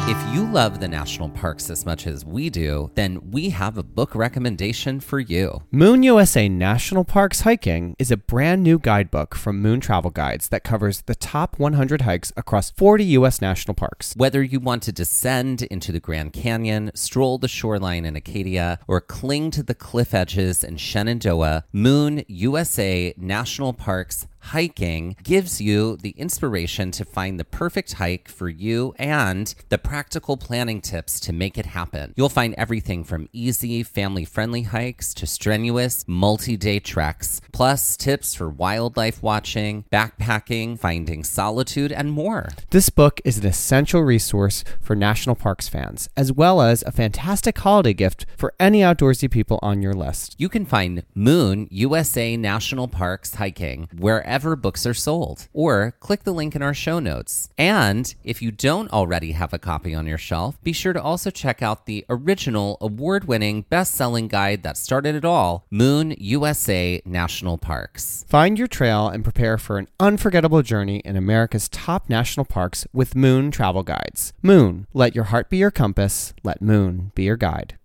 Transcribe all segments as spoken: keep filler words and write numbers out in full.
If you love the national parks as much as we do, then we have a book recommendation for you. Moon U S A National Parks Hiking is a brand new guidebook from Moon Travel Guides that covers the top one hundred hikes across forty U S national parks. Whether you want to descend into the Grand Canyon, stroll the shoreline in Acadia, or cling to the cliff edges in Shenandoah, Moon U S A National Parks Hiking gives you the inspiration to find the perfect hike for you and the practical planning tips to make it happen. You'll find everything from easy, family-friendly hikes to strenuous, multi-day treks, plus tips for wildlife watching, backpacking, finding solitude, and more. This book is an essential resource for national parks fans, as well as a fantastic holiday gift for any outdoorsy people on your list. You can find Moon U S A National Parks Hiking wherever books are sold, or click the link in our show notes. And if you don't already have a copy on your shelf, be sure to also check out the original award-winning best-selling guide that started it all, Moon U S A National Parks. Find your trail and prepare for an unforgettable journey in America's top national parks with Moon Travel Guides. Moon, let your heart be your compass. Let Moon be your guide.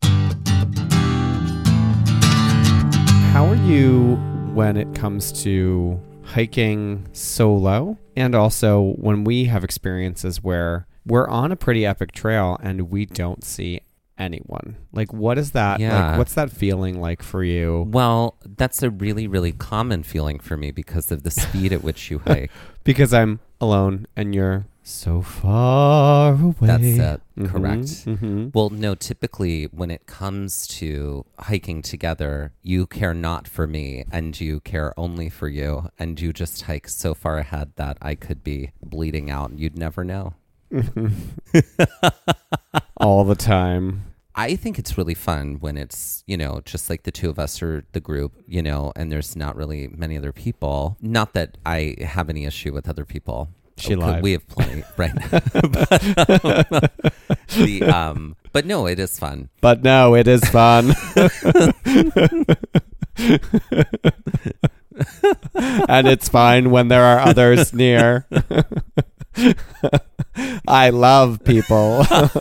How are you when it comes to hiking solo, and also when we have experiences where we're on a pretty epic trail and we don't see anyone? Like, what is that? Yeah. Like, what's that feeling like for you? Well, that's a really, really common feeling for me because of the speed at which you hike. Because I'm alone and you're so far away. That's it. Mm-hmm, Correct. Mm-hmm. Well, no, typically when it comes to hiking together, you care not for me and you care only for you. And you just hike so far ahead that I could be bleeding out and you'd never know. All the time. I think it's really fun when it's, you know, just like the two of us or the group, you know, and there's not really many other people. Not that I have any issue with other people. She oh, lied. We have plenty, right? but, um, the, um, but no, it is fun. But no, it is fun. And it's fine when there are others near. I love people.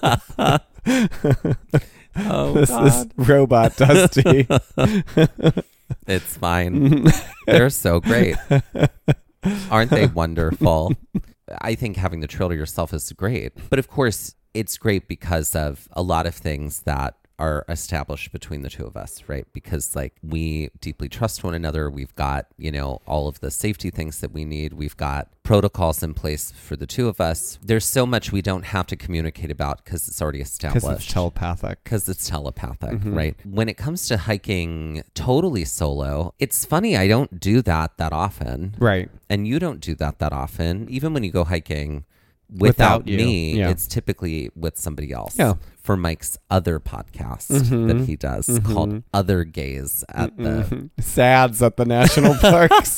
Oh, this God. is Robot Dusty. It's fine. They're so great. Aren't they wonderful? I think having the trail to yourself is great. But of course, it's great because of a lot of things that are established between the two of us, right? Because like we deeply trust one another. We've got, you know, all of the safety things that we need. We've got protocols in place for the two of us. There's so much we don't have to communicate about because it's already established. Because it's telepathic. Because it's telepathic, Mm-hmm. right? When it comes to hiking totally solo, it's funny. I don't do that that often. Right. And you don't do that that often. Even when you go hiking without, Without you. me, Yeah. it's typically with somebody else. Yeah. For Mike's other podcast Mhm. that he does Mhm. called Other Gays at the... Sads at the national parks.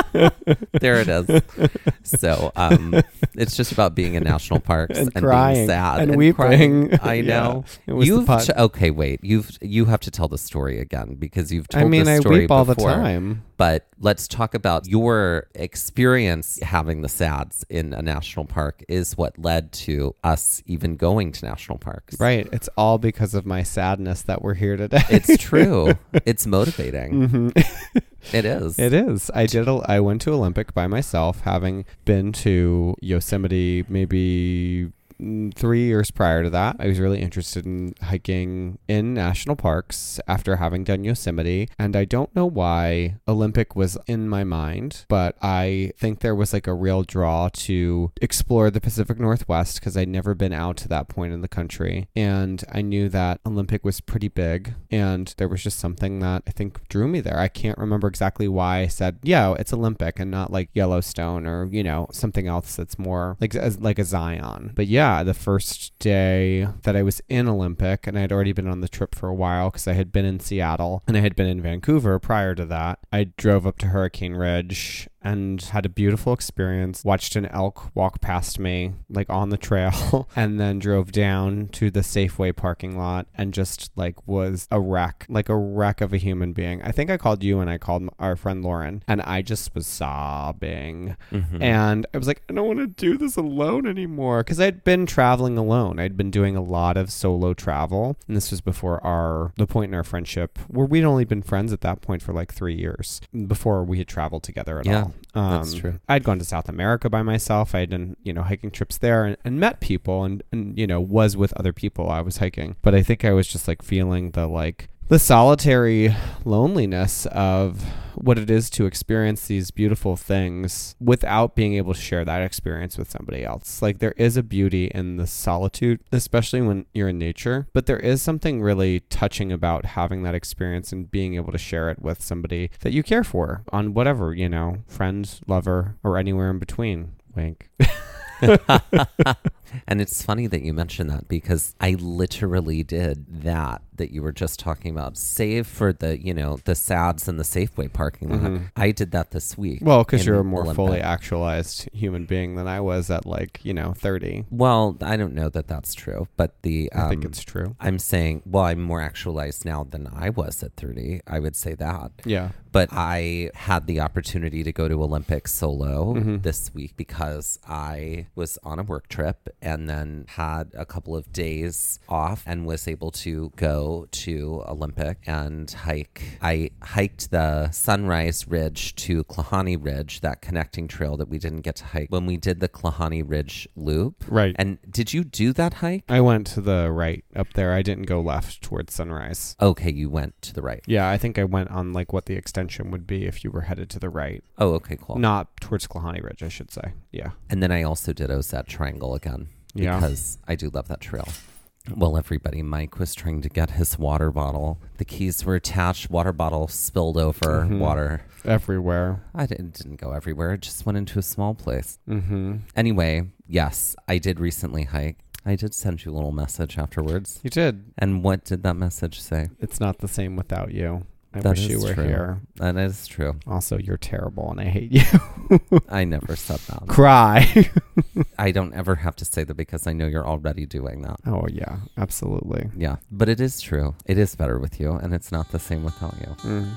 There it is. So um, it's just about being in national parks And and, crying being sad and crying. weeping. I know. Yeah. It was the You've pod- ch- okay, wait. You've you have to tell the story again because you've told I mean, the I story weep all before. the time. But let's talk about your experience having the SADs in a national park is what led to us even going to national parks. Right. It's all because of my sadness that we're here today. It's true. It's motivating. Mhm. It is. It is. I did. A, I went to Olympic by myself, having been to Yosemite maybe mm, three years prior to that. I was really interested in hiking in national parks after having done Yosemite, and I don't know why Olympic was in my mind, but I think there was like a real draw to explore the Pacific Northwest because I'd never been out to that point in the country, and I knew that Olympic was pretty big, and there was just something that I think drew me there. I can't remember exactly why I said, yeah, it's Olympic and not like Yellowstone or, you know, something else that's more like, as, like a Zion. But yeah, the first day that I was in Olympic, and I'd already been on the trip for a while because I had been in Seattle and I had been in Vancouver prior to that, I drove up to Hurricane Ridge and had a beautiful experience. Watched an elk walk past me, like on the trail, and then drove down to the Safeway parking lot and just like was a wreck, like a wreck of a human being. I think I called you and I called our friend Lauren, and I just was sobbing. Mm-hmm. And I was like, I don't want to do this alone anymore, because I'd been traveling alone. I'd been doing a lot of solo travel, and this was before our the point in our friendship where we'd only been friends at that point for like three years before we had traveled together at yeah, all. Um, that's true. I'd gone to South America by myself. I'd done, you know, hiking trips there and, and met people and, and, you know, was with other people I was hiking. But I think I was just like feeling the like the solitary loneliness of what it is to experience these beautiful things without being able to share that experience with somebody else. Like, there is a beauty in the solitude, especially when you're in nature, but there is something really touching about having that experience and being able to share it with somebody that you care for on whatever, you know, friend, lover, or anywhere in between. Wink. And it's funny that you mentioned that, because I literally did that that you were just talking about, save for the, you know, the Sads and the Safeway parking lot. Mm-hmm. I did that this week. Well, because you're a more Olympic. fully actualized human being than I was at like, you know, thirty. Well, I don't know that that's true, but the... Um, I think it's true. I'm saying, well, I'm more actualized now than I was at thirty. I would say that. Yeah. But I had the opportunity to go to Olympic solo mm-hmm. this week because I was on a work trip and then had a couple of days off and was able to go to Olympic and hike. I hiked the Sunrise Ridge to Klahani Ridge, that connecting trail that we didn't get to hike when we did the Klahani Ridge loop. Right. And did you do that hike? I went to the right up there. I didn't go left towards Sunrise. Okay, you went to the right. Yeah, I think I went on like what the extension would be if you were headed to the right. Oh, okay, cool. Not towards Klahani Ridge, I should say. Yeah. And then I also did Ozette Triangle again yeah. because I do love that trail. Well, everybody, Mike was trying to get his water bottle. The keys were attached. Water bottle spilled over. Mm-hmm. Water. Everywhere. I didn't, didn't go everywhere. It just went into a small place. Mm-hmm. Anyway, yes, I did recently hike. I did send you a little message afterwards. You did. And what did that message say? It's not the same without you. I that wish you were true. here. That is true. Also, you're terrible and I hate you. I never said that. Cry. I don't ever have to say that because I know you're already doing that. Oh, yeah, absolutely. Yeah, but it is true. It is better with you, and it's not the same without you. Mm.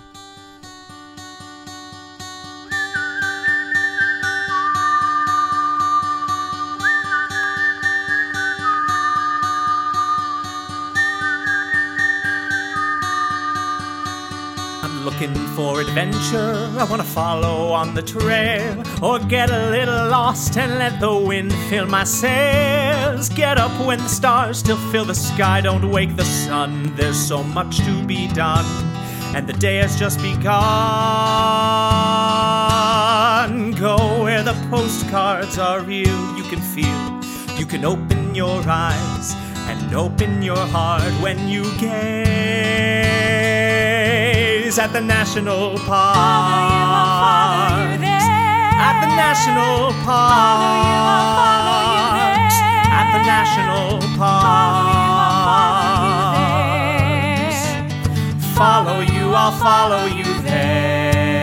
Looking for adventure, I want to follow on the trail, or get a little lost and let the wind fill my sails. Get up when the stars still fill the sky, don't wake the sun, there's so much to be done, and the day has just begun. Go where the postcards are real, you can feel, you can open your eyes and open your heart when you gaze at the national park. Follow you, I'll follow you there. At the national park. Follow you, I'll follow you there. At the national park. Follow you, I'll follow Follow you, I'll follow you there. you there.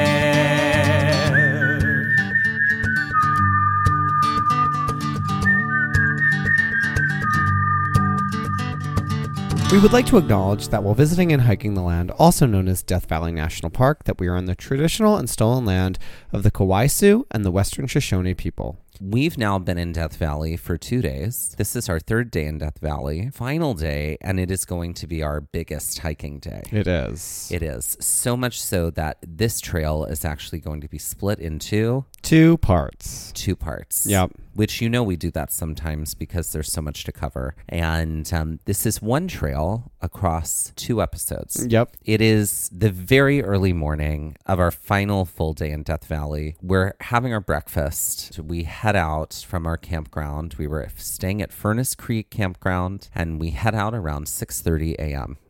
We would like to acknowledge that while visiting and hiking the land, also known as Death Valley National Park, that we are on the traditional and stolen land of the Kauai Sioux and the Western Shoshone people. We've now been in Death Valley for two days. This is our third day in Death Valley, final day, and it is going to be our biggest hiking day. It is. It is. So much so that this trail is actually going to be split into two parts. Two parts. Yep. Which, you know, we do that sometimes because there's so much to cover. And um, this is one trail across two episodes. Yep. It is the very early morning of our final full day in Death Valley. We're having our breakfast. We head out from our campground. We were staying at Furnace Creek Campground, and we head out around six thirty a.m.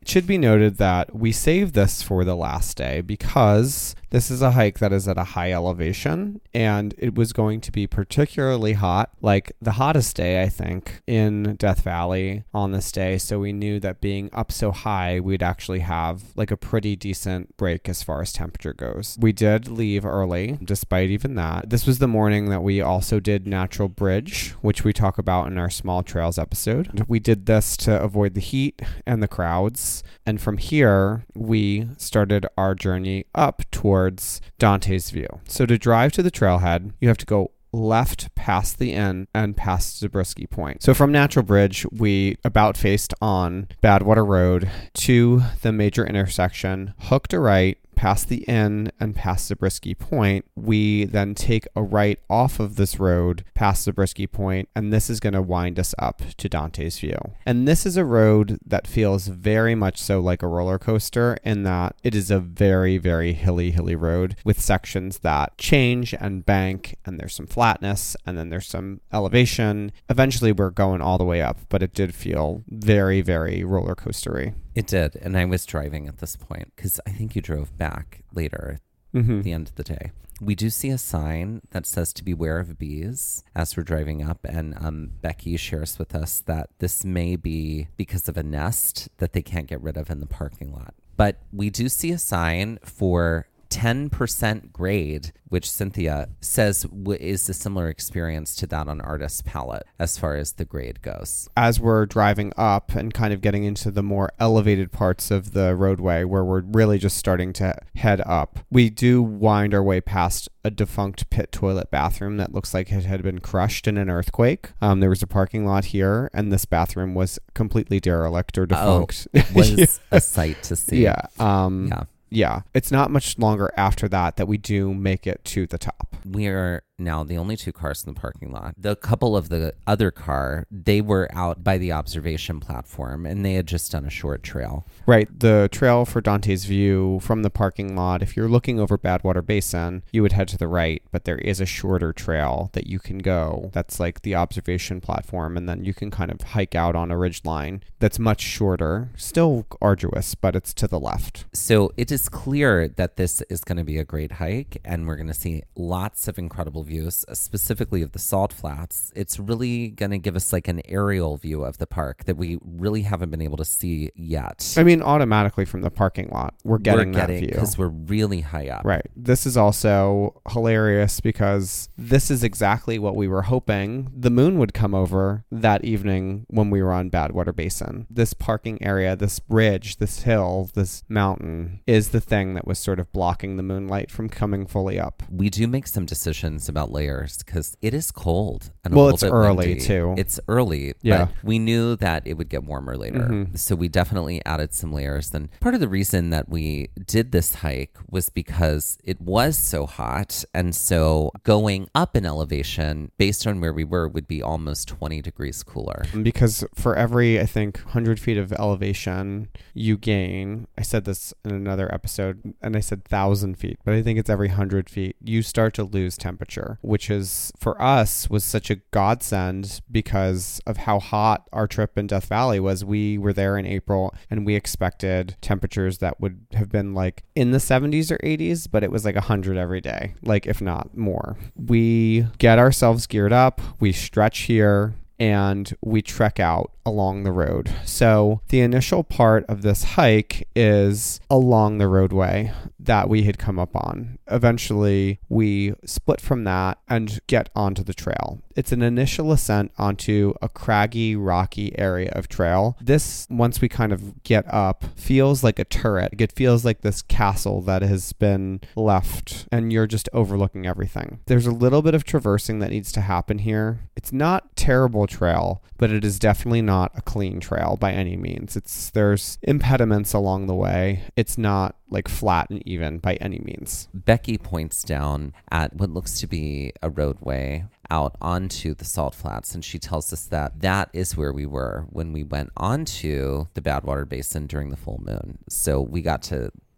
It should be noted that we saved this for the last day because this is a hike that is at a high elevation and it was going to be particularly hot, like the hottest day, I think, in Death Valley on this day. So we knew that being up so high, we'd actually have like a pretty decent break as far as temperature goes. We did leave early, despite even that. This was the morning that we also did Natural Bridge, which we talk about in our Small Trails episode. We did this to avoid the heat and the crowds. And from here, we started our journey up towards Dante's View. So to drive to the trailhead, you have to go left past the inn and past Zabriskie Point. So from Natural Bridge, we about faced on Badwater Road to the major intersection, hooked a right, past the inn and past Zabriskie Point. We then take a right off of this road past Zabriskie Point, and this is going to wind us up to Dante's View. And this is a road that feels very much so like a roller coaster in that it is a very, very hilly, hilly road with sections that change and bank, and there's some flatness, and then there's some elevation. Eventually, we're going all the way up, but it did feel very, very roller coastery. It did. And I was driving at this point because I think you drove back later Mm-hmm. at the end of the day. We do see a sign that says to beware of bees as we're driving up. And um, Becky shares with us that this may be because of a nest that they can't get rid of in the parking lot. But we do see a sign for ten percent grade, which Cynthia says w- is a similar experience to that on Artist Palette as far as the grade goes. As we're driving up and kind of getting into the more elevated parts of the roadway where we're really just starting to head up, we do wind our way past a defunct pit toilet bathroom that looks like it had been crushed in an earthquake. Um, there was a parking lot here, and this bathroom was completely derelict or defunct. Oh, was a sight to see. Yeah. Um, Yeah. Yeah, it's not much longer after that that we do make it to the top. We are now the only two cars in the parking lot. The couple of the other car, they were out by the observation platform and they had just done a short trail. Right. The trail for Dante's View from the parking lot, if you're looking over Badwater Basin, you would head to the right, but there is a shorter trail that you can go. That's like the observation platform, and then you can kind of hike out on a ridge line that's much shorter, still arduous, but it's to the left. So it is clear that this is going to be a great hike, and we're going to see lots of incredible views, specifically of the Salt Flats. It's really going to give us like an aerial view of the park that we really haven't been able to see yet. I mean, automatically from the parking lot, we're getting, we're getting that view. Because we're really high up. Right. This is also hilarious because this is exactly what we were hoping the moon would come over that evening when we were on Badwater Basin. This parking area, this ridge, this hill, this mountain is the thing that was sort of blocking the moonlight from coming fully up. We do make some decisions about layers because it is cold and a Well, little it's bit early, windy. too. It's early, Yeah. but we knew that it would get warmer later. Mm-hmm. So we definitely added some layers. And part of the reason that we did this hike was because it was so hot. And so going up in elevation based on where we were would be almost twenty degrees cooler. Because for every, I think, one hundred feet of elevation you gain, I said this in another episode, and I said one thousand feet, but I think it's every one hundred feet, you start to lose temperature, which is, for us, was such a godsend because of how hot our trip in Death Valley was. We were there in April, and we expected temperatures that would have been like in the seventies or eighties, but it was like one hundred every day, like if not more. We get ourselves geared up, we stretch here, and we trek out along the road. So the initial part of this hike is along the roadway that we had come up on. Eventually, we split from that and get onto the trail. It's an initial ascent onto a craggy, rocky area of trail. This, once we kind of get up, feels like a turret. It feels like this castle that has been left, and you're just overlooking everything. There's a little bit of traversing that needs to happen here. It's not terrible trail, but it is definitely not a clean trail by any means. It's there's impediments along the way. It's not like flat and even by any means. Becky points down at what looks to be a roadway out onto the Salt Flats, and she tells us that that is where we were when we went onto the Badwater Basin during the full moon. So we got to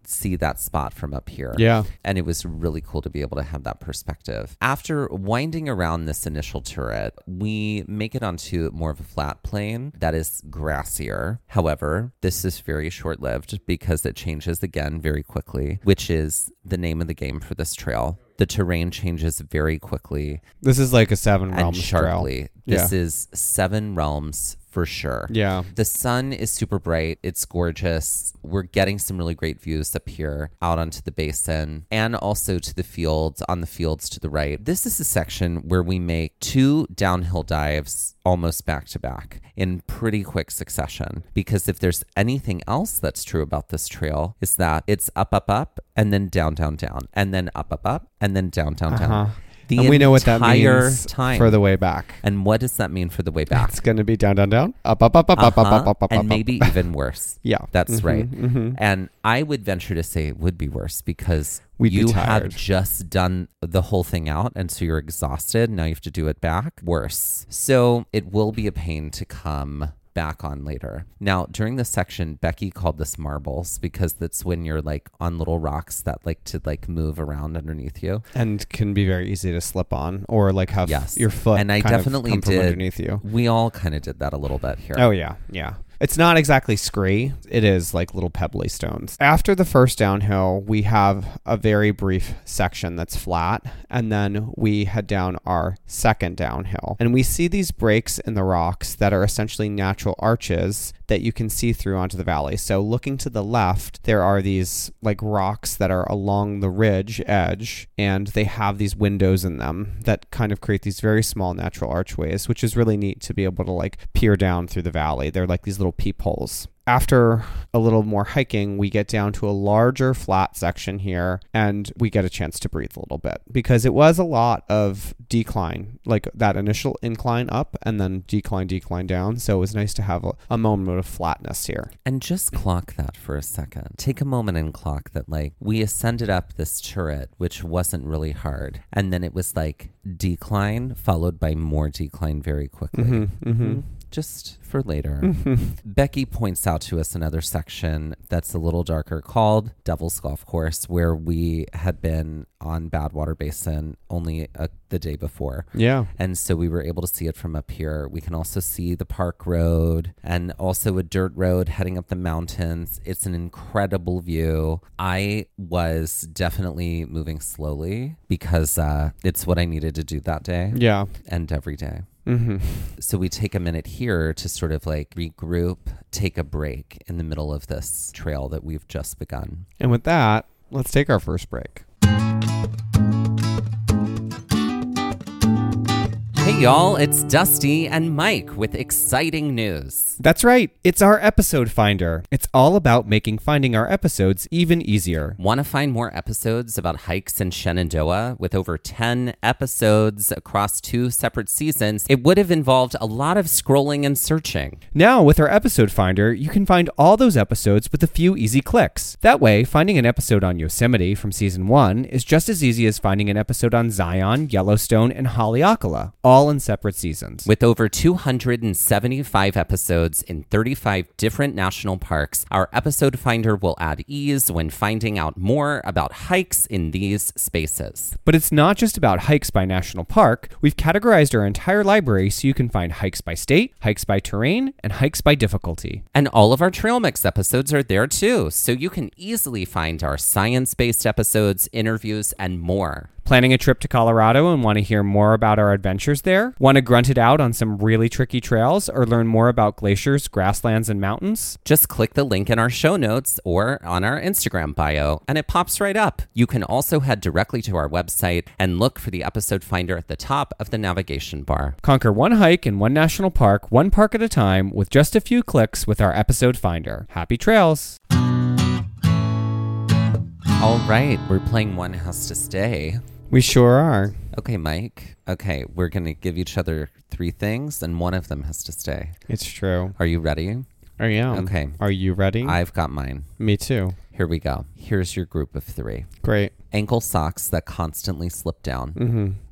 see that spot from up here. Yeah. And it was really cool to be able to have that perspective. After winding around this initial turret, we make it onto more of a flat plane that is grassier. However, this is very short-lived because it changes again very quickly, which is the name of the game for this trail. The terrain changes very quickly. This is like a seven and realms sharply. trail. This yeah. is seven realms for sure. Yeah. The sun is super bright. It's gorgeous. We're getting some really great views up here out onto the basin and also to the fields, on the fields to the right. This is a section where we make two downhill dives almost back to back in pretty quick succession. Because if there's anything else that's true about this trail is that it's up, up, up, and then down, down, down, and then up, up, up, and then down, down, Uh-huh. down. The and we know what that entire means time. for the way back. And what does that mean for the way back? It's going to be down, down, down, up, up, up, up, up, up, Uh-huh. up, up, up, and up, maybe up. even worse. Yeah. That's Mhm, right. mhm. And I would venture to say it would be worse because We'd be you tired. have just done the whole thing out and so you're exhausted. Now you have to do it back. Worse. So it will be a pain to come back on later. Now, during this section, Becky called this marbles because that's when you're like on little rocks that like to like move around underneath you. And can be very easy to slip on or like have Yes. your foot And I kind of definitely come from did. underneath you. We all kind of did that a little bit here. Oh, yeah. Yeah. It's not exactly scree. It is like little pebbly stones. After the first downhill, we have a very brief section that's flat, and then we head down our second downhill. And we see these breaks in the rocks that are essentially natural arches that you can see through onto the valley. So looking to the left, there are these like rocks that are along the ridge edge, and they have these windows in them that kind of create these very small natural archways, which is really neat to be able to like peer down through the valley. They're like these little peepholes. After a little more hiking, we get down to a larger flat section here and we get a chance to breathe a little bit because it was a lot of decline, like that initial incline up and then decline, decline down. So it was nice to have a, a moment of flatness here. And just clock that for a second. Take a moment and clock that like we ascended up this turret, which wasn't really hard. And then it was like decline followed by more decline very quickly. Mm-hmm, mm-hmm. Just for later. Becky points out to us another section that's a little darker called Devil's Golf Course, where we had been on Badwater Basin only uh, the day before. Yeah. And so we were able to see it from up here. We can also see the park road and also a dirt road heading up the mountains. It's an incredible view. I was definitely moving slowly because uh, it's what I needed to do that day. Yeah. And every day. Mm-hmm. So we take a minute here to sort of like regroup, take a break in the middle of this trail that we've just begun. And with that, let's take our first break. Hey y'all, it's Dusty and Mike with exciting news. That's right. It's our episode finder. It's all about making finding our episodes even easier. Want to find more episodes about hikes in Shenandoah? With over ten episodes across two separate seasons, it would have involved a lot of scrolling and searching. Now, with our episode finder, you can find all those episodes with a few easy clicks. That way, finding an episode on Yosemite from season one is just as easy as finding an episode on Zion, Yellowstone, and Haleakala, all in separate seasons. With over two hundred seventy-five episodes in thirty-five different national parks, our episode finder will add ease when finding out more about hikes in these spaces. But it's not just about hikes by national park. We've categorized our entire library so you can find hikes by state, hikes by terrain, and hikes by difficulty. And all of our Trail Mix episodes are there too, so you can easily find our science-based episodes, interviews, and more. Planning a trip to Colorado and want to hear more about our adventures there? Want to grunt it out on some really tricky trails or learn more about glaciers, grasslands, and mountains? Just click the link in our show notes or on our Instagram bio, and it pops right up. You can also head directly to our website and look for the episode finder at the top of the navigation bar. Conquer one hike in one national park, one park at a time, with just a few clicks with our episode finder. Happy trails! All right, we're playing One Has to Stay. We sure are. Okay, Mike. Okay, we're going to give each other three things, and one of them has to stay. It's true. Are you ready? I am. Okay. Are you ready? I've got mine. Me too. Here we go. Here's your group of three. Great. Ankle socks that constantly slip down. Mm-hmm.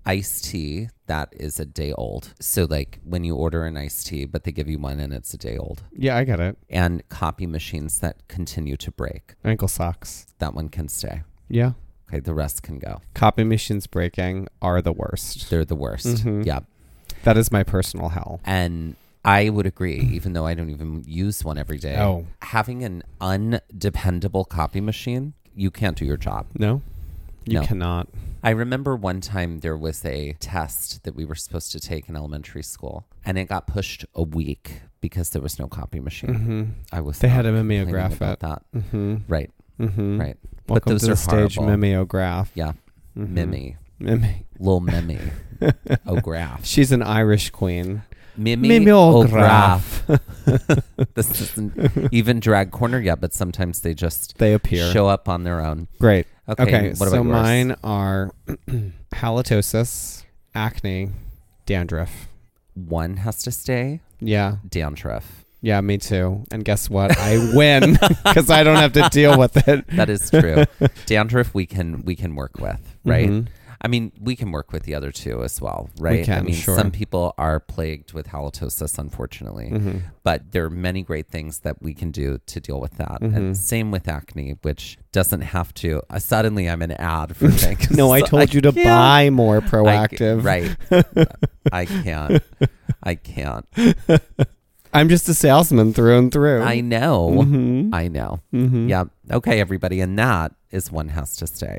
iced tea that is a day old. So like when you order an iced tea, but they give you one and it's a day old. Yeah, I get it. And copy machines that continue to break. Ankle socks. That one can stay. Yeah. Okay, the rest can go. Copy machines breaking are the worst. They're the worst. Mm-hmm. Yeah. That is my personal hell. And I would agree, even though I don't even use one every day. Oh. Having an undependable copy machine, you can't do your job. No, you No. cannot. I remember one time there was a test that we were supposed to take in elementary school, and it got pushed a week because there was no copy machine. Mm-hmm. I was They not had to complaining mimeograph about it. that. Mm-hmm. Right, Mm-hmm. right. Welcome but those to the are stage, horrible. mimeograph. Yeah, Mhm. Mimi, Mimi. little Mimi, O'Graph. She's an Irish queen. Mimi Mimeograph. O'Graph. This isn't even drag corner yet, but sometimes they just They appear. show up on their own. Great. Okay, Okay, what so about yours? mine are halitosis, acne, dandruff. One has to stay. Yeah. Dandruff. Yeah, me too. And guess what? I win because I don't have to deal with it. That is true. Dandruff we can we can work with, right? Mhm. I mean, we can work with the other two as well, right? can, I mean, sure. some people are plagued with halitosis, unfortunately, Mhm. but there are many great things that we can do to deal with that. Mhm. And same with acne, which doesn't have to. Uh, suddenly, I'm an ad for things. No, I told you to can't. buy more I proactive. ca- right. I can't. I can't. I'm just a salesman through and through. I know. Mhm. I know. Mhm. Yeah. Okay, everybody. And that is one has to stay.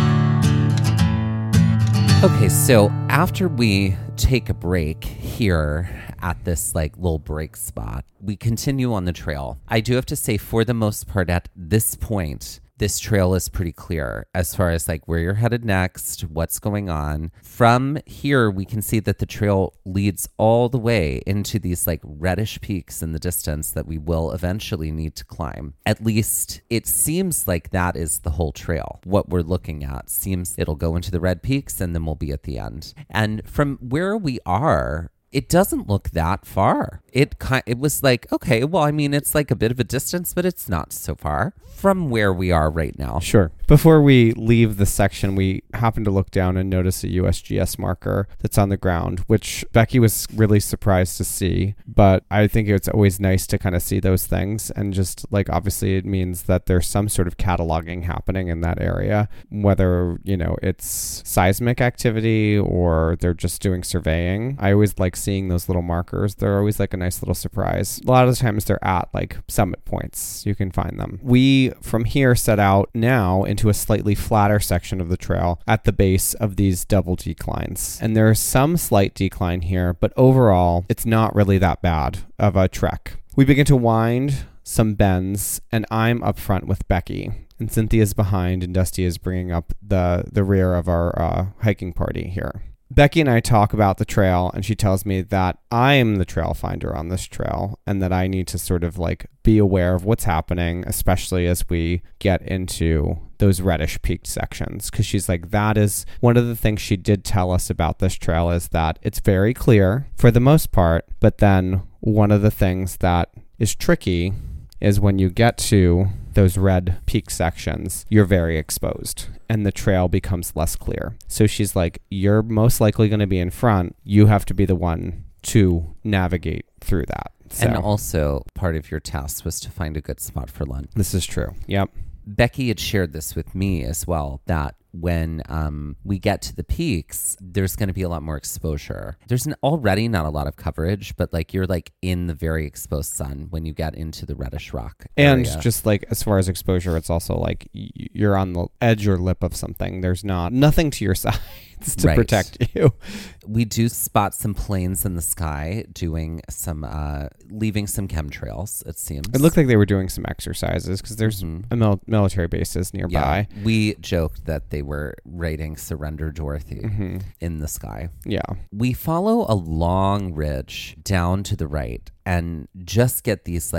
Okay, so after we take a break here at this like little break spot, we continue on the trail. I do have to say, for the most part, at this point, this trail is pretty clear as far as like where you're headed next, what's going on. From here, we can see that the trail leads all the way into these like reddish peaks in the distance that we will eventually need to climb. At least it seems like that is the whole trail. What we're looking at seems it'll go into the red peaks and then we'll be at the end. And from where we are, it doesn't look that far. It kind it was like, okay, well, I mean, it's like a bit of a distance, but it's not so far from where we are right now. Sure. Before we leave the section, we happen to look down and notice a U S G S marker that's on the ground, which Becky was really surprised to see. But I think it's always nice to kind of see those things. And just like, obviously, it means that there's some sort of cataloging happening in that area, whether, you know, it's seismic activity or they're just doing surveying. I always like seeing those little markers. They're always like a nice little surprise. A lot of the times they're at like summit points. You can find them. We, from here, set out now into a slightly flatter section of the trail at the base of these double declines. And there's some slight decline here, but overall, it's not really that bad of a trek. We begin to wind some bends, and I'm up front with Becky. And Cynthia's behind, and Dusty is bringing up the, the rear of our uh, hiking party here. Becky and I talk about the trail, and she tells me that I'm the trail finder on this trail and that I need to sort of like be aware of what's happening, especially as we get into those reddish peaked sections. Because she's like, that is one of the things she did tell us about this trail is that it's very clear for the most part. But then one of the things that is tricky is when you get to those red peak sections, you're very exposed and the trail becomes less clear. So she's like, you're most likely going to be in front. You have to be the one to navigate through that. So, And also, part of your task was to find a good spot for lunch. this is true. Yep. Becky had shared this with me as well, that when um, we get to the peaks, there's going to be a lot more exposure. There's an, already not a lot of coverage, but like you're like in the very exposed sun when you get into the reddish rock And area. just like as far as exposure, it's also like y- you're on the edge or lip of something. There's not nothing to your sides to Right. protect you. We do spot some planes in the sky doing some, uh, leaving some chemtrails, it seems. It looked like they were doing some exercises because there's Mhm. a mil- military bases nearby. Yeah, we joked that they were writing Surrender Dorothy hmm in the sky. Yeah. We follow a long ridge down to the right and just get these like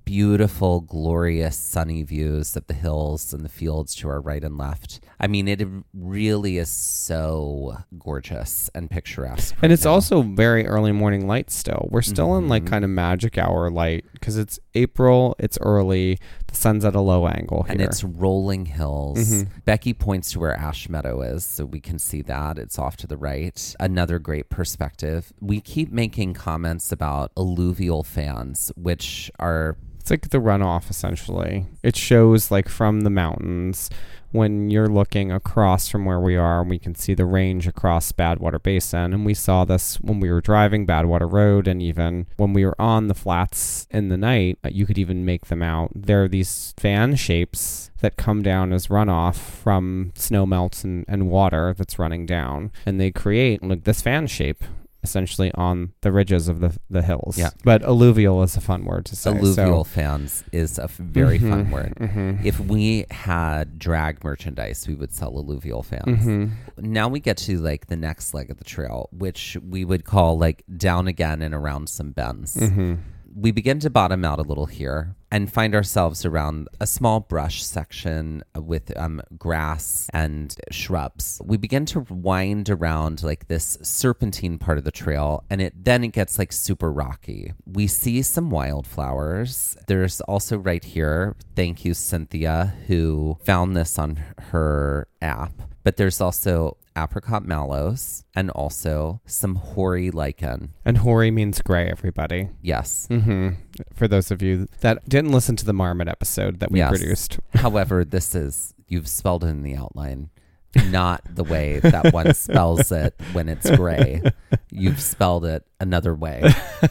beautiful, glorious, sunny views of the hills and the fields to our right and left. I mean, it really is so gorgeous and picturesque. And right it's now. also very early morning light still. We're still Mm-hmm. in like kind of magic hour light because it's April, it's early, the sun's at a low angle here. And it's rolling hills. Mm-hmm. Becky points to where Ash Meadow is, so we can see that. It's off to the right. Another great perspective. We keep making comments about alluvial fans, which are... It's like the runoff, essentially. It shows like from the mountains when you're looking across from where we are, we can see the range across Badwater Basin. And we saw this when we were driving Badwater Road, and even when we were on the flats in the night, you could even make them out. There are these fan shapes that come down as runoff from snow melts and, and water that's running down. And they create like this fan shape essentially on the ridges of the the hills. Yeah. But alluvial is a fun word to say. Alluvial so. fans is a f- very Mhm, fun word. mhm. If we had drag merchandise, we would sell alluvial fans. Mhm. Now we get to like the next leg of the trail, which we would call like down again and around some bends. Mhm. We begin to bottom out a little here and find ourselves around a small brush section with um, grass and shrubs. We begin to wind around like this serpentine part of the trail, and it then it gets like super rocky. We see some wildflowers. There's also right here, thank you, Cynthia, who found this on her app. But there's also apricot mallows and also some hoary lichen. And hoary means gray, everybody. Yes. Mm-hmm. For those of you that didn't listen to the Marmot episode that we Yes. produced. However, this is, you've spelled it in the outline, not the way that one spells it when it's gray. You've spelled it another way.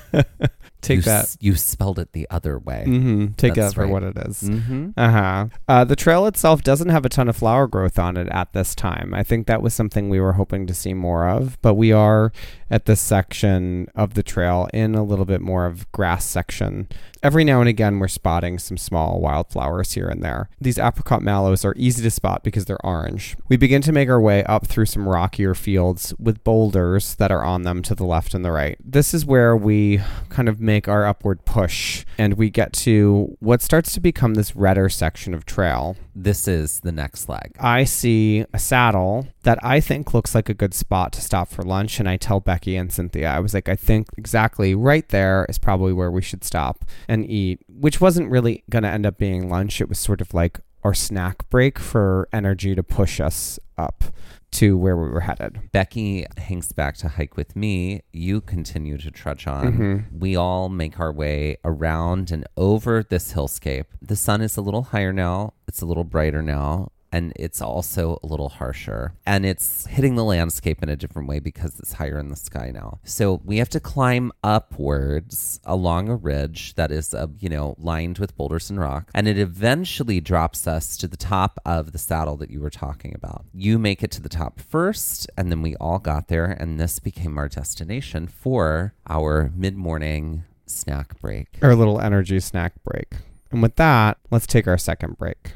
Take you that. S- you spelled it the other way. Mm-hmm. Take That's that for right. what it is. Mm-hmm. Uh-huh. Uh, the trail itself doesn't have a ton of flower growth on it at this time. I think that was something we were hoping to see more of, but we are at this section of the trail in a little bit more of grass section. Every now and again, we're spotting some small wildflowers here and there. These apricot mallows are easy to spot because they're orange. We begin to make our way up through some rockier fields with boulders that are on them to the left and the right. This is where we kind of make our upward push, and we get to what starts to become this redder section of trail. This is the next leg. I see a saddle that I think looks like a good spot to stop for lunch, and I tell Becky and Cynthia, I was like, I think exactly right there is probably where we should stop and eat, which wasn't really going to end up being lunch. It was sort of like our snack break for energy to push us up to where we were headed. Becky hangs back to hike with me. You continue to trudge on. Mm-hmm. We all make our way around and over this hillscape. The sun is a little higher now. It's a little brighter now. And it's also a little harsher. And it's hitting the landscape in a different way because it's higher in the sky now. So we have to climb upwards along a ridge that is, uh, you know, lined with boulders and rock. And it eventually drops us to the top of the saddle that you were talking about. You make it to the top first, and then we all got there. And this became our destination for our mid-morning snack break. Our little energy snack break. And with that, let's take our second break.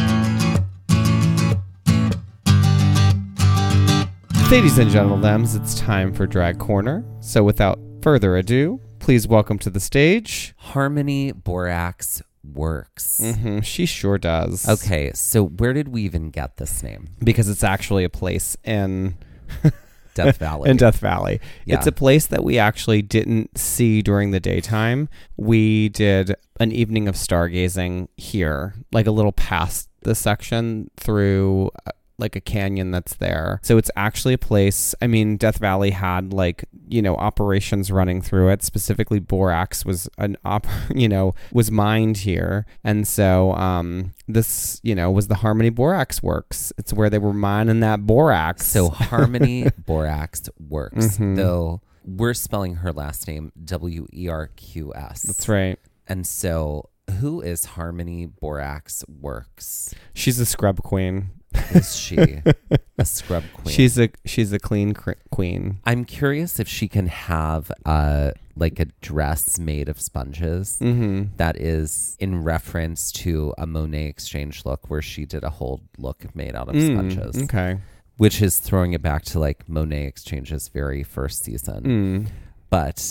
Ladies and gentlemen, it's time for Drag Corner. So without further ado, please welcome to the stage Harmony Borax Works. Mm-hmm. She sure does. Okay, so where did we even get this name? Because it's actually a place in Death Valley. in Death Valley. Yeah. It's a place that we actually didn't see during the daytime. We did an evening of stargazing here, like a little past the section through uh, like a canyon that's there. So it's actually a place, I mean, Death Valley had like, you know, operations running through it. Specifically, borax was an op, you know, was mined here. And so um, this, you know, was the Harmony Borax Works. It's where they were mining that borax. So Harmony Borax Works, Mhm. though we're spelling her last name W E R Q S. That's right. And so who is Harmony Borax Works? She's a scrub queen. Is she a scrub queen? She's a she's a clean cr- queen. I'm curious if she can have uh, like a dress made of sponges Mm-hmm. that is in reference to a Monet Exchange look where she did a whole look made out of sponges. Mm, okay. Which is throwing it back to like Monet Exchange's very first season. Mm. But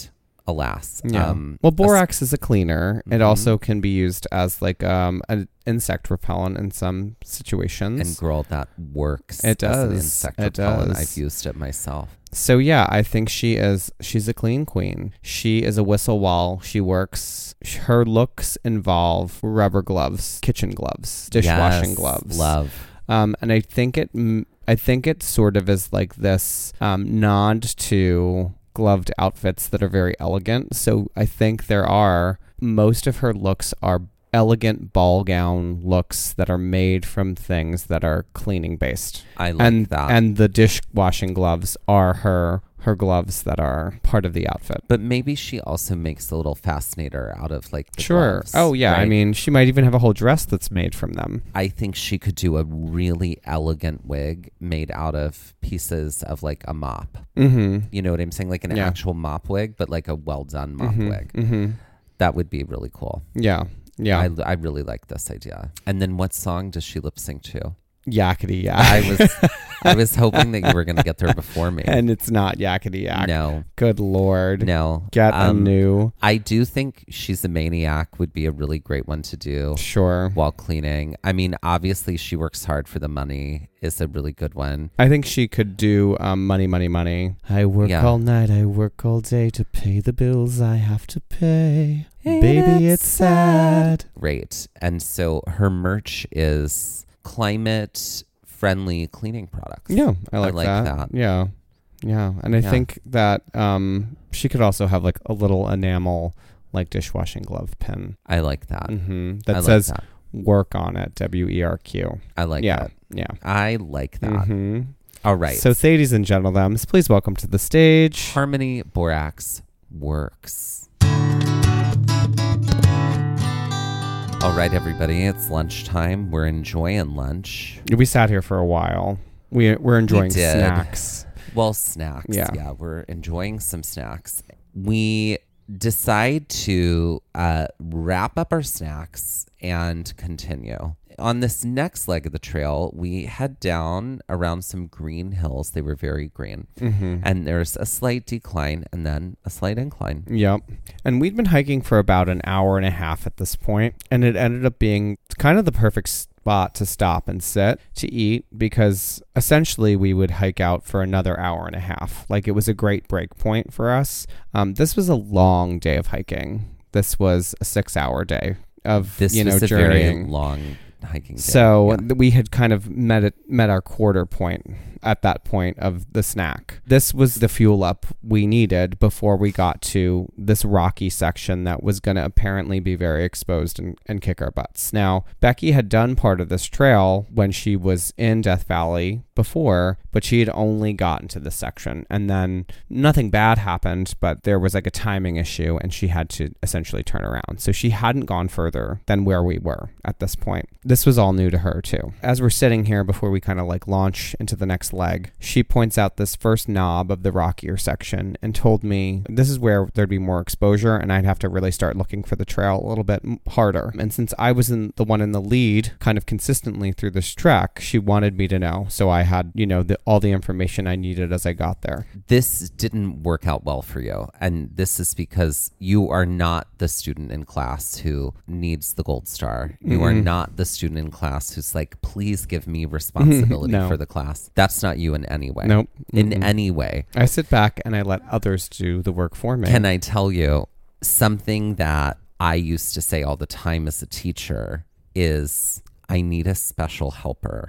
alas. Yeah. Um, well, borax is a cleaner. It Mhm. also can be used as like um an insect repellent in some situations. and girl, that works. It as an does. insect It repellent. does. I've used it myself. So yeah, I think she is. She's a clean queen. She is a whistle wall. She works. Her looks involve rubber gloves, kitchen gloves, dishwashing Yes, gloves. Love. Um, and I think it. I think it sort of is like this um, nod to gloved outfits that are very elegant. So I think there are most of her looks are elegant ball gown looks that are made from things that are cleaning based. I like and that. and the dishwashing gloves are her her gloves that are part of the outfit. But maybe she also makes a little fascinator out of like the Sure. gloves, Oh yeah. I right? mean, she might even have a whole dress that's made from them. I think she could do a really elegant wig made out of pieces of like a mop. Mm-hmm. You know what I'm saying? Like an Yeah. actual mop wig, but like a well done mop Mm-hmm. wig. Mm-hmm. That would be really cool. Yeah. Yeah. I, I really like this idea. And then what song does she lip sync to? Yakety yak. I was I was hoping that you were going to get there before me. And it's not yakety yak. No, Good Lord. no. Get Um, a new. I do think She's a Maniac would be a really great one to do Sure. while cleaning. I mean, obviously She Works Hard for the Money is a really good one. I think she could do um, money, money, money. I work Yeah. all night, I work all day to pay the bills I have to pay. Ain't Baby, it it's sad. Great. And so her merch is climate friendly cleaning products. Yeah, I like, like that. that. Yeah. Yeah. And I Yeah. think that um, she could also have like a little enamel, like dishwashing glove pin I like that. hmm I that like says that. work on it, W E R Q. I like yeah. that. Yeah. I like that. hmm All right. So, ladies and gentlemen, please welcome to the stage. Harmony Borax works. All right, everybody, it's lunchtime. We're enjoying lunch. We sat here for a while. We, we're enjoying did. snacks. Well, snacks. Yeah. Yeah, we're enjoying some snacks. We decide to uh, wrap up our snacks and continue. On this next leg of the trail, we head down around some green hills. They were very green. Mm-hmm. And there's a slight decline and then a slight incline. Yep. And we'd been hiking for about an hour and a half at this point, and it ended up being kind of the perfect spot to stop and sit to eat, because essentially we would hike out for another hour and a half. Like, it was a great break point for us. Um, this was a long day of hiking. This was a six hour day of, This you know, was a journeying. very long hiking day. So Yeah. th- we had kind of met it, met our quarter point at that point of the snack. This was the fuel up we needed before we got to this rocky section that was going to apparently be very exposed and, and kick our butts. Now, Becky had done part of this trail when she was in Death Valley before, but she had only gotten to this section, and then nothing bad happened, but there was like a timing issue and she had to essentially turn around. So she hadn't gone further than where we were at this point. This was all new to her too. As we're sitting here before we kind of like launch into the next leg, she points out this first knob of the rockier section and told me this is where there'd be more exposure and I'd have to really start looking for the trail a little bit m- harder. And since I was in the one in the lead kind of consistently through this trek, she wanted me to know. So I had, you know, the, all the information I needed as I got there. This didn't work out well for you. And this is because you are not the student in class who needs the gold star. You Mm-mm. are not the student in class who's like, please give me responsibility No. for the class. That's not you in any way. Nope. In Mm-mm. any way. I sit back and I let others do the work for me. Can I tell you something that I used to say all the time as a teacher is, I need a special helper.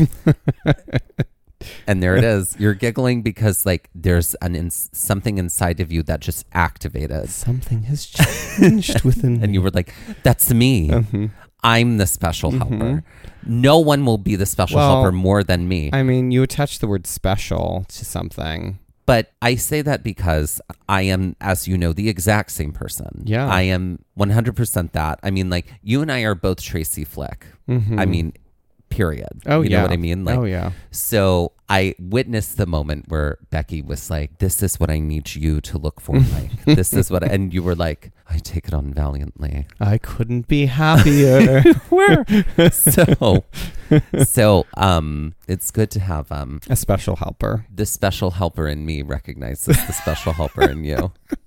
And there it is. You're giggling because like there's an ins- something inside of you that just activated. Something has changed within And you were like, that's me. Mhm. I'm the special Mhm. helper. No one will be the special Well, helper more than me. I mean, you attach the word special to something. But I say that because I am, as you know, the exact same person. Yeah. I am one hundred percent that. I mean, like, you and I are both Tracy Flick. Mhm. I mean, period. Oh, you yeah. know what I mean? Like, oh, yeah. So I witnessed the moment where Becky was like, this is what I need you to look for, Mike. This is what, I, and you were like, I take it on valiantly. I couldn't be happier. Where? so, so, um, it's good to have, um, A special helper. the special helper in me recognizes the special helper in you.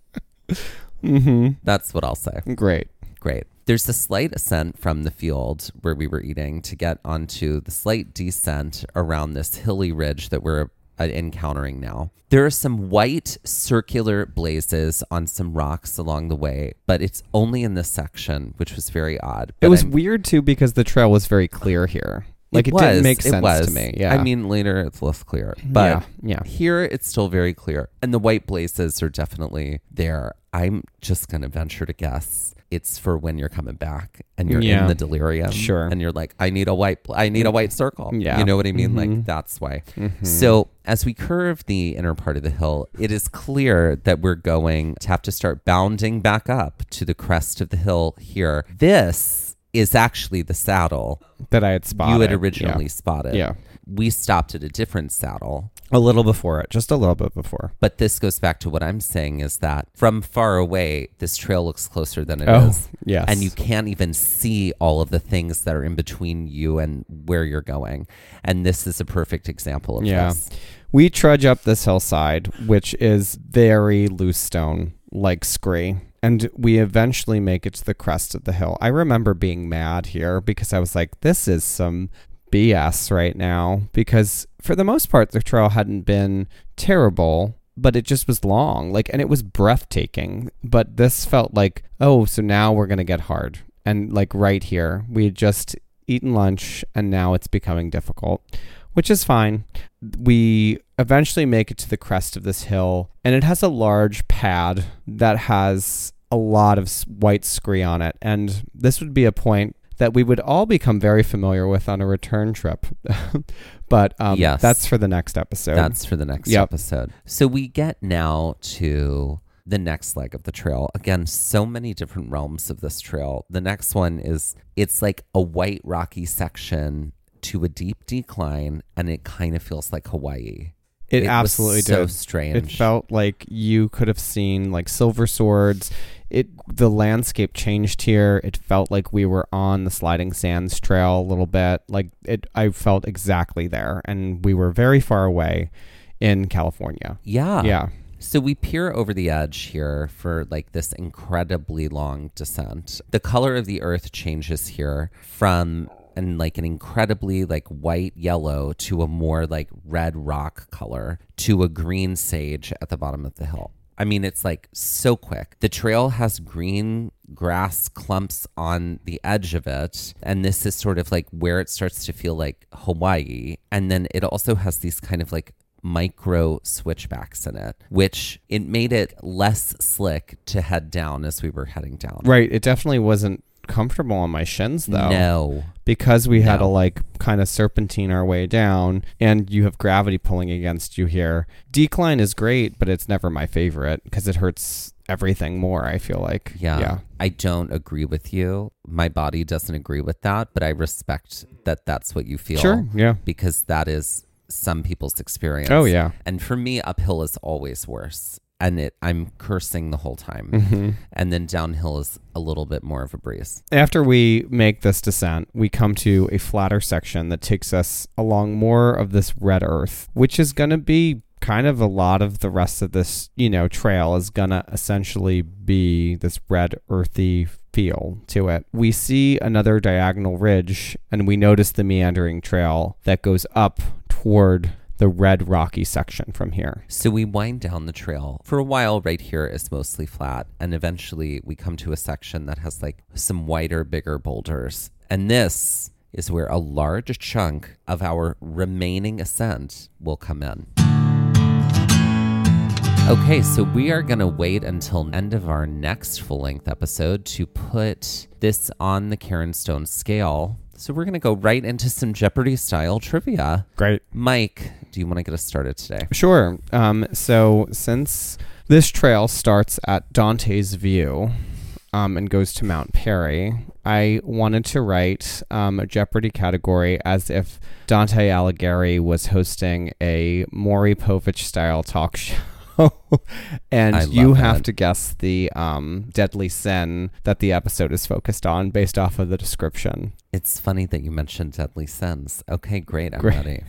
Mm-hmm. That's what I'll say. Great. Great. There's a slight ascent from the field where we were eating to get onto the slight descent around this hilly ridge that we're uh, encountering now. There are some white circular blazes on some rocks along the way, but it's only in this section, which was very odd. But It was I'm- weird, too, because the trail was very clear here. Like, it, was, didn't make it sense was. to me. Yeah. I mean, later it's less clear. But yeah, yeah. here it's still very clear. And the white blazes are definitely there. I'm just going to venture to guess it's for when you're coming back and you're Yeah. in the delirium. Sure. And you're like, I need a white, bl- I need a white circle. Yeah. You know what I mean? Mhm. Like, that's why. Mhm. So as we curve the inner part of the hill, it is clear that we're going to have to start bounding back up to the crest of the hill here. This is actually the saddle That I had spotted. you had originally spotted. Yeah. We stopped at a different saddle. A little before it. Just a little bit before. But this goes back to what I'm saying is that from far away, this trail looks closer than it is, Oh, yes. And you can't even see all of the things that are in between you and where you're going. And this is a perfect example of Yeah. this. We trudge up this hillside, which is very loose stone, like scree. And we eventually make it to the crest of the hill. I remember being mad here because I was like, this is some B S right now. Because for the most part, the trail hadn't been terrible, but it just was long. Like, and it was breathtaking. But this felt like, oh, so now we're going to get hard. And like right here, we had just eaten lunch and now it's becoming difficult, which is fine. We eventually make it to the crest of this hill, and it has a large pad that has a lot of s- white scree on it. And this would be a point that we would all become very familiar with on a return trip. But um, Yes. that's for the next episode. That's for the next Yep. episode. So we get now to the next leg of the trail. Again, so many different realms of this trail. The next one is, it's like a white rocky section to a deep decline, and it kind of feels like Hawaii. It, was absolutely so did. strange. It felt like you could have seen like silver swords. It the landscape changed here. It felt like we were on the Sliding Sands Trail a little bit. Like it, I felt exactly there, and we were very far away in California. Yeah. Yeah. So we peer over the edge here for like this incredibly long descent. The color of the earth changes here from and like an incredibly like white yellow to a more like red rock color to a green sage at the bottom of the hill. I mean, it's like so quick. The trail has green grass clumps on the edge of it. And this is sort of like where it starts to feel like Hawaii. And then it also has these kind of like micro switchbacks in it, which it made it less slick to head down as we were heading down. Right. It definitely wasn't comfortable on my shins though. No. Because we had to No. like kind of serpentine our way down, and you have gravity pulling against you here. Decline is great, but it's never my favorite because it hurts everything more, I feel like. Yeah. Yeah. I don't agree with you. My body doesn't agree with that, but I respect that that's what you feel. Sure. Yeah. Because that is some people's experience. Oh, yeah. And for me, uphill is always worse. And it, I'm cursing the whole time. Mm-hmm. And then downhill is a little bit more of a breeze. After we make this descent, we come to a flatter section that takes us along more of this red earth, which is going to be kind of a lot of the rest of this, you know, trail is going to essentially be this red earthy feel to it. We see another diagonal ridge, and we notice the meandering trail that goes up toward the red rocky section from here. So we wind down the trail. For a while, right here is mostly flat. And eventually we come to a section that has like some whiter, bigger boulders. And this is where a large chunk of our remaining ascent will come in. Okay, so we are going to wait until end of our next full-length episode to put this on the Karen Stone scale. So we're going to go right into some Jeopardy-style trivia. Great. Mike, do you want to get us started today? Sure. Um, so since this trail starts at Dante's View um, and goes to Mount Perry, I wanted to write um, a Jeopardy category as if Dante Alighieri was hosting a Maury Povich-style talk show. And I you love have that. to guess the um, deadly sin that the episode is focused on based off of the description. It's funny that you mentioned Deadly Sins. Okay, great. I'm Great. ready.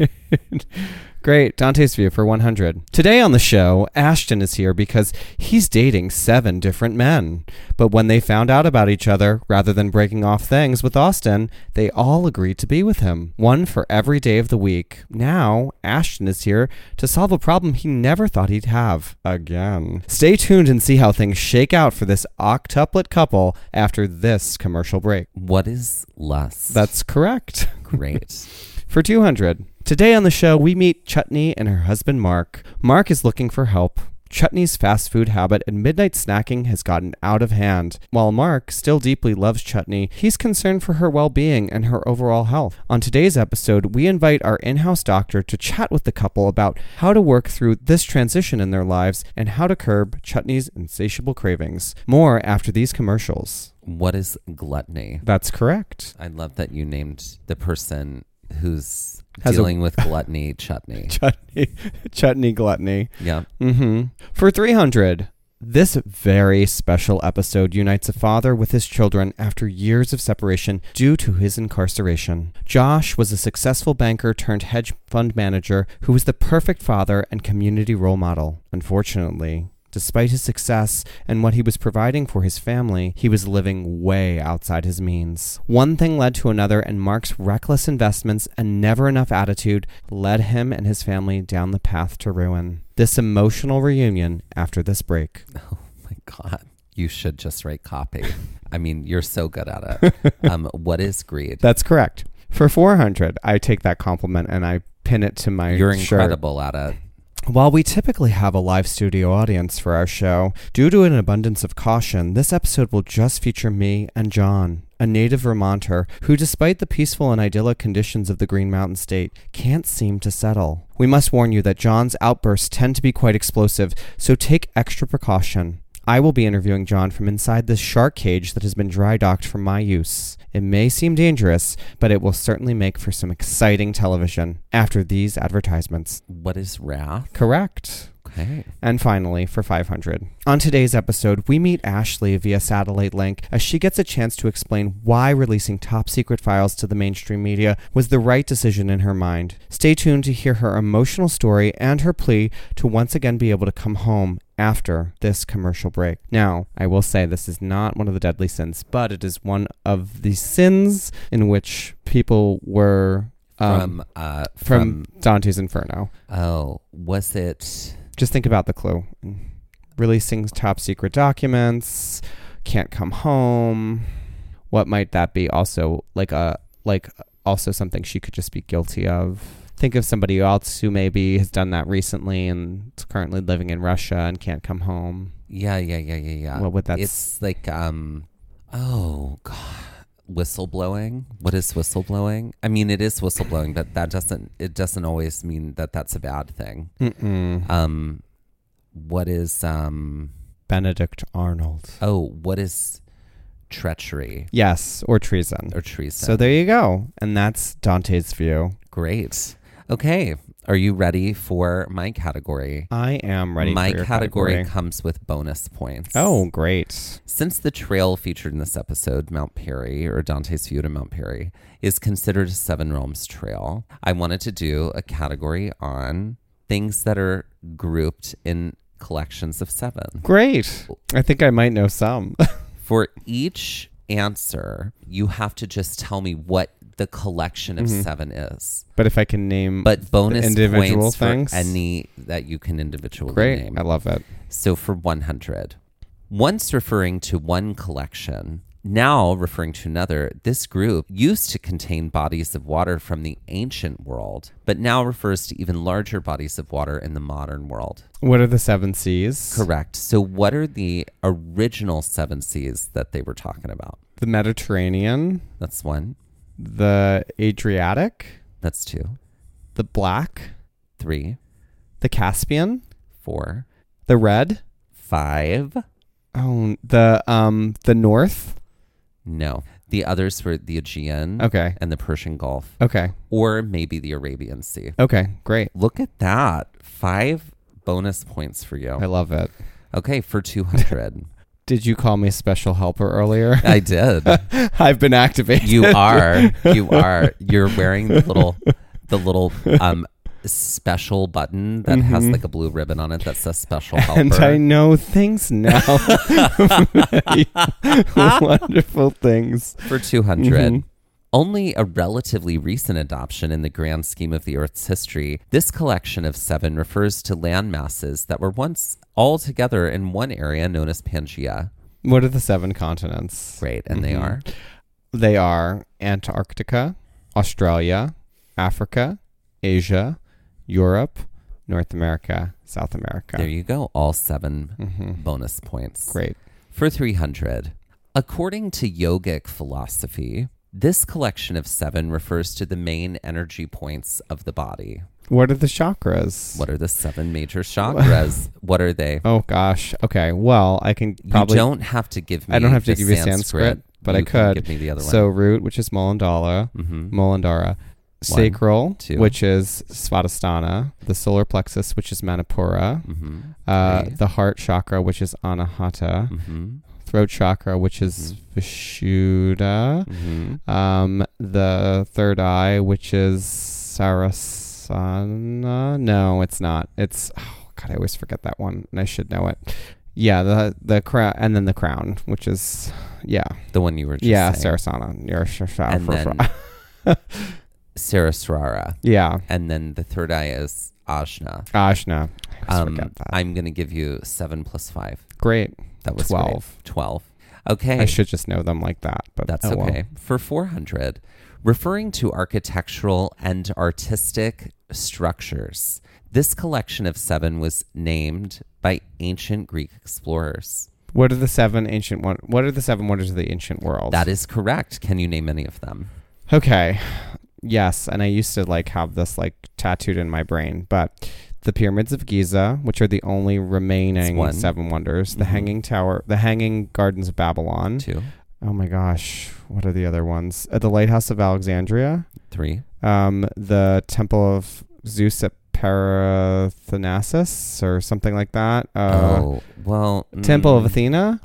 Great. Dante's View for one hundred. Today on the show, Ashton is here because he's dating seven different men. But when they found out about each other, rather than breaking off things with Austin, they all agreed to be with him. One for every day of the week. Now, Ashton is here to solve a problem he never thought he'd have. Again. Stay tuned and see how things shake out for this octuplet couple after this commercial break. What is lust? That's correct. Great. For two hundred. Today on the show, we meet Chutney and her husband Mark. Mark is looking for help. Chutney's fast food habit and midnight snacking has gotten out of hand. While Mark still deeply loves Chutney, he's concerned for her well-being and her overall health. On today's episode, we invite our in-house doctor to chat with the couple about how to work through this transition in their lives and how to curb Chutney's insatiable cravings. More after these commercials. What is gluttony? That's correct. I love that you named the person who's Has a- dealing with gluttony Chutney. Chutney, Chutney gluttony. Yeah. Mm-hmm. For three hundred, this very special episode unites a father with his children after years of separation due to his incarceration. Josh was a successful banker turned hedge fund manager who was the perfect father and community role model. Unfortunately, despite his success and what he was providing for his family, he was living way outside his means. One thing led to another, and Mark's reckless investments and never enough attitude led him and his family down the path to ruin. This emotional reunion after this break. Oh my God. You should just write copy. I mean, you're so good at it. Um, what is greed? That's correct. For four hundred, I take that compliment and I pin it to my You're shirt. incredible at it. While we typically have a live studio audience for our show, due to an abundance of caution, this episode will just feature me and John, a native Vermonter who, despite the peaceful and idyllic conditions of the Green Mountain State, can't seem to settle. We must warn you that John's outbursts tend to be quite explosive, so take extra precaution. I will be interviewing John from inside this shark cage that has been dry docked for my use. It may seem dangerous, but it will certainly make for some exciting television after these advertisements. What is wrath? Correct. Okay. And finally, for five hundred. On today's episode, we meet Ashley via satellite link as she gets a chance to explain why releasing top secret files to the mainstream media was the right decision in her mind. Stay tuned to hear her emotional story and her plea to once again be able to come home after this commercial break. Now, I will say this is not one of the deadly sins, but it is one of the sins in which people were um, From, uh, from from, Dante's Inferno. oh, was it? Just think about the clue. Releasing top secret documents, can't come home. What might that be? Also, like a like also something she could just be guilty of. Think of somebody else who maybe has done that recently and is currently living in Russia and can't come home. Yeah, yeah, yeah, yeah, yeah. What would that? It's like, um, oh, God. Whistleblowing. What is whistleblowing? I mean, it is whistleblowing, but that doesn't, it doesn't always mean that that's a bad thing. Mm-mm. Um, what is, um, Benedict Arnold. oh, what is treachery Yes, or treason. or treason? So there you go. And that's Dante's View. Great. Okay. Are you ready for my category? I am ready My for your category, category. comes with bonus points. Oh, great. Since the trail featured in this episode, Mount Perry, or Dante's View to Mount Perry, is considered a Seven Realms trail, I wanted to do a category on things that are grouped in collections of seven. Great. I think I might know some. For each answer, you have to just tell me what the collection of Mhm. seven is. But if I can name But bonus individual points things? for any that you can individually great, name. I love it. So for one hundred, once referring to one collection, now referring to another, this group used to contain bodies of water from the ancient world, but now refers to even larger bodies of water in the modern world. What are the seven seas? Correct. So what are the original seven seas that they were talking about? The Mediterranean, That's one. the Adriatic, That's two. the Black, Three. the Caspian, Four. the Red. Five. Oh, the um the North. No. The others were the Aegean Okay. and the Persian Gulf, Okay. or maybe the Arabian Sea. Okay. Great. Look at that. Five bonus points for you. I love it. Okay, for two hundred. Did you call me special helper earlier? I did. I've been activated. You are. You are. You're wearing the little, the little um, special button that has like a blue ribbon on it that says special helper. And I know things now. Many wonderful things. For two hundred. Mhm. Only a relatively recent adoption in the grand scheme of the Earth's history, this collection of seven refers to land masses that were once all together in one area known as Pangaea. What are the seven continents? Great, and they Mhm. are? They are Antarctica, Australia, Africa, Asia, Europe, North America, South America. There you go, all seven Mhm. bonus points. Great. For three hundred. According to yogic philosophy, this collection of seven refers to the main energy points of the body. What are the chakras? What are the seven major chakras? What are they? Oh gosh. Okay. Well, I can probably. You don't have to give me I don't have to the give you Sanskrit, but You I can could. give me the other So one. root, which is Muladhara, Mhm. Muladhara. Sacral, two. which is Svadhisthana. The solar plexus, which is Manipura. Mhm. Uh, Okay. the heart chakra, which is Anahata. Mhm. Throat chakra, which is Vishuddha. Mhm. Um, the third eye, which is Sarasana. No, it's not. It's oh god, I always forget that one, and I should know it. Yeah, the the crown, and then the crown, which is yeah, The one you were just yeah, saying. Sarasana. Your And then Saraswara. yeah, And then the third eye is Ajna. Ajna. I always Um, forget that. I'm going to give you seven plus five. Great. That was twelve. great. twelve. Okay. I should just know them like that, but That's oh well. okay. For four hundred, referring to architectural and artistic structures, this collection of seven was named by ancient Greek explorers. What are the seven ancient one? What are the seven wonders of the ancient world? That is correct. Can you name any of them? Okay. Yes, and I used to like have this like tattooed in my brain, but the pyramids of Giza, which are the only remaining one. seven wonders, the Mhm. hanging tower, the hanging gardens of Babylon. Two, Oh my gosh, what are the other ones? Uh, the lighthouse of Alexandria, three, um, the temple of Zeus at Parathanasis or something like that. Uh, oh, well. Temple of mm, Athena?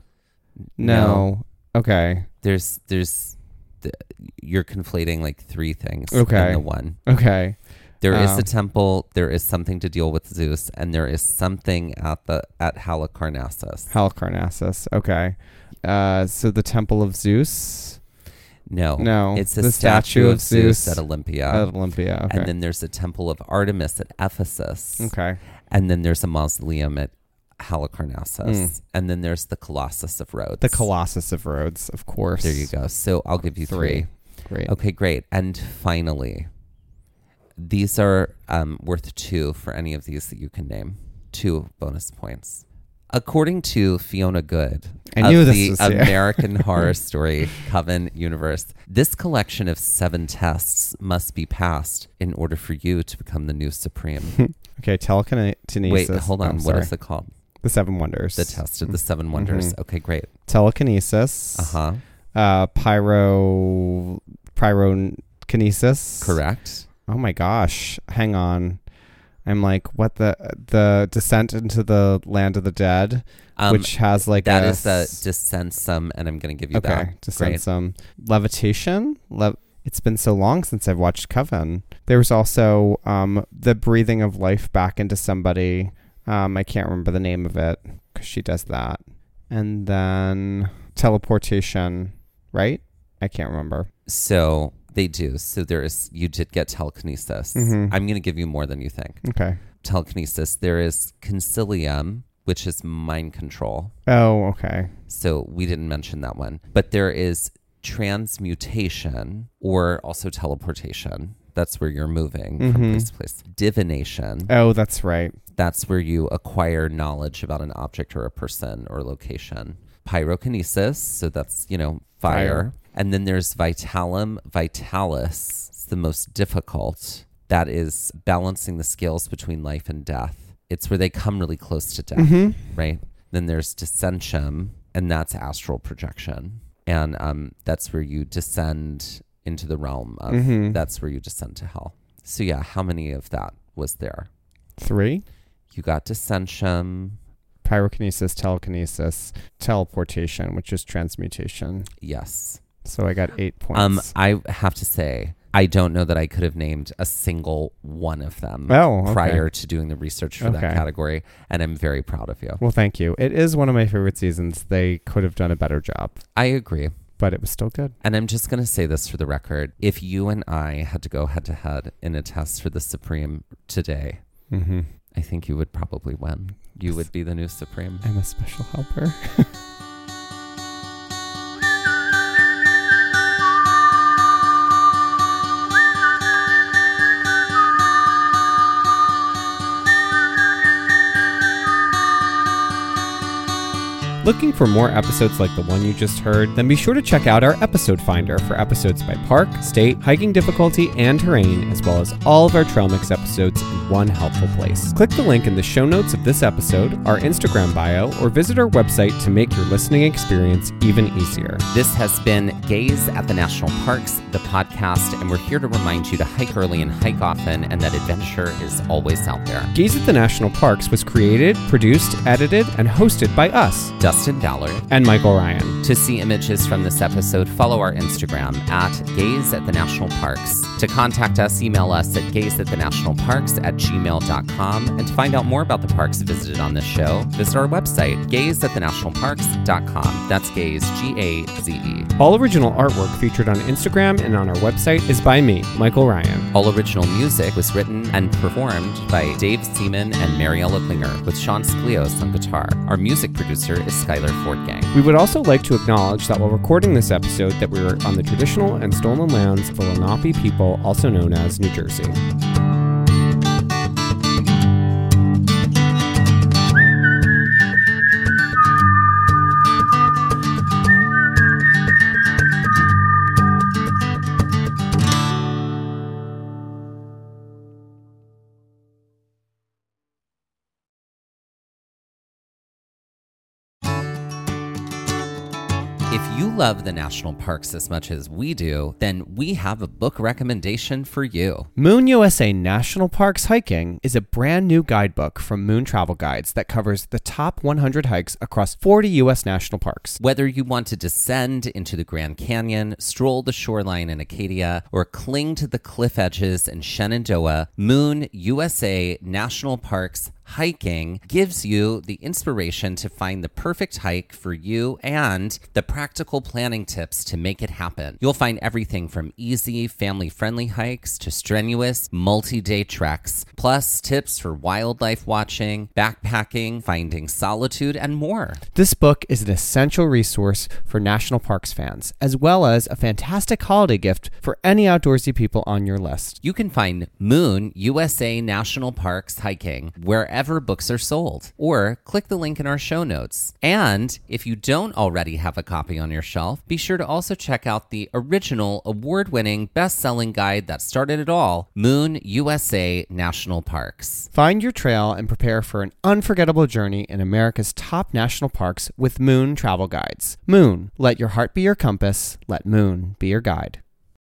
No. Okay. There's, there's, th- you're conflating like three things Okay. in the one. Okay. There is Um, a temple. There is something to deal with Zeus, and there is something at the at Halicarnassus. Halicarnassus. Okay. Uh, so the temple of Zeus no, No, it's a the statue, of Zeus, Zeus at Olympia, at Olympia. Okay. and then there's a temple of Artemis at Ephesus, okay. and then there's a mausoleum at Halicarnassus, Mm. and then there's the Colossus of Rhodes. The Colossus of Rhodes, of course. There you go. So I'll give you three. Three. Great. Okay, great. And finally, these are um, worth two for any of these that you can name. Two bonus points. According to Fiona Good I of knew this the was here. American Horror Story Coven universe, this collection of seven tests must be passed in order for you to become the new supreme. Okay, telekinesis. Wait, hold on. I'm what sorry. is it called? The Seven Wonders. The test of the seven wonders. Mhm. Okay, great. Telekinesis. Uh-huh. Uh, pyro, pyrokinesis. Correct. Oh my gosh. Hang on. I'm like, what the the descent into the land of the dead, Um, which has like that a is the s- descensum, and I'm going to give you okay, that. Great. descensum levitation. Le- it's been so long since I've watched Coven. There was also um the breathing of life back into somebody. Um, I can't remember the name of it because she does that, and then teleportation. Right? I can't remember. So they do. So there is, you did get telekinesis. Mhm. I'm going to give you more than you think. Okay. Telekinesis. There is concilium, which is mind control. Oh, okay. So we didn't mention that one. But there is transmutation or also teleportation. That's where you're moving from Mhm. place to place. Divination. Oh, that's right. That's where you acquire knowledge about an object or a person or location. Pyrokinesis, so that's, you know, fire. Fire. And then there's Vitalum Vitalis. It's the most difficult. That is balancing the scales between life and death. It's where they come really close to death, Mhm. right? Then there's Descentium, and that's astral projection. And um, that's where you descend into the realm of, Mhm. that's where you descend to hell. So yeah, how many of that was there? Three. You got Descentium, pyrokinesis, telekinesis, teleportation, which is transmutation. Yes. So I got eight points. Um, I have to say, I don't know that I could have named a single one of them oh, okay. prior to doing the research for okay. that category, and I'm very proud of you. Well, thank you. It is one of my favorite seasons. They could have done a better job. I agree. But it was still good. And I'm just going to say this for the record. If you and I had to go head to head in a test for the Supreme today, mm-hmm. I think you would probably win. You would be the new Supreme. I'm a special helper. Looking for more episodes like the one you just heard? Then be sure to check out our episode finder for episodes by park, state, hiking difficulty, and terrain, as well as all of our Trail Mix episodes in one helpful place. Click the link in the show notes of this episode, our Instagram bio, or visit our website to make your listening experience even easier. This has been Gaze at the National Parks, the podcast, and we're here to remind you to hike early and hike often, and that adventure is always out there. Gaze at the National Parks was created, produced, edited, and hosted by us, Dustin Ballard and Michael Ryan. To see images from this episode, follow our Instagram at Gaze at the National Parks. To contact us, email us at gaze at the national parks at gmail dot com. And to find out more about the parks visited on this show, visit our website, gaze at the national parks dot com. That's Gaze, G A Z E. All original artwork featured on Instagram and on our website is by me, Michael Ryan. All original music was written and performed by Dave Seaman and Mariella Klinger, with Sean Sklios on guitar. Our music producer is Skylar Fortgang. We would also like to acknowledge that while recording this episode that we were on the traditional and stolen lands of the Lenape people, also known as New Jersey. If you love the national parks as much as we do, then we have a book recommendation for you. Moon U S A National Parks Hiking is a brand new guidebook from Moon Travel Guides that covers the top one hundred hikes across forty U S national parks. Whether you want to descend into the Grand Canyon, stroll the shoreline in Acadia, or cling to the cliff edges in Shenandoah, Moon U S A National Parks Hiking gives you the inspiration to find the perfect hike for you and the practical planning tips to make it happen. You'll find everything from easy, family-friendly hikes to strenuous, multi-day treks, plus tips for wildlife watching, backpacking, finding solitude, and more. This book is an essential resource for national parks fans, as well as a fantastic holiday gift for any outdoorsy people on your list. You can find Moon U S A National Parks Hiking wherever books are sold, or click the link in our show notes. And if you don't already have a copy on your shelf, be sure to also check out the original award-winning best-selling guide that started it all, Moon U S A National Parks. Find your trail and prepare for an unforgettable journey in America's top national parks with Moon Travel Guides. Moon, let your heart be your compass, let Moon be your guide.